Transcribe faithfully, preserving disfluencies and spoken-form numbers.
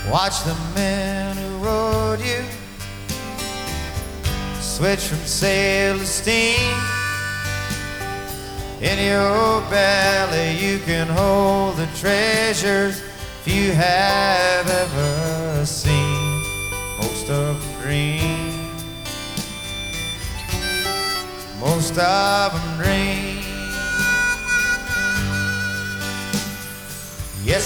Watch the men who rode you switch from sail to steam. In your belly you can hold the treasures few have ever seen. Most of them dream, most of them dream.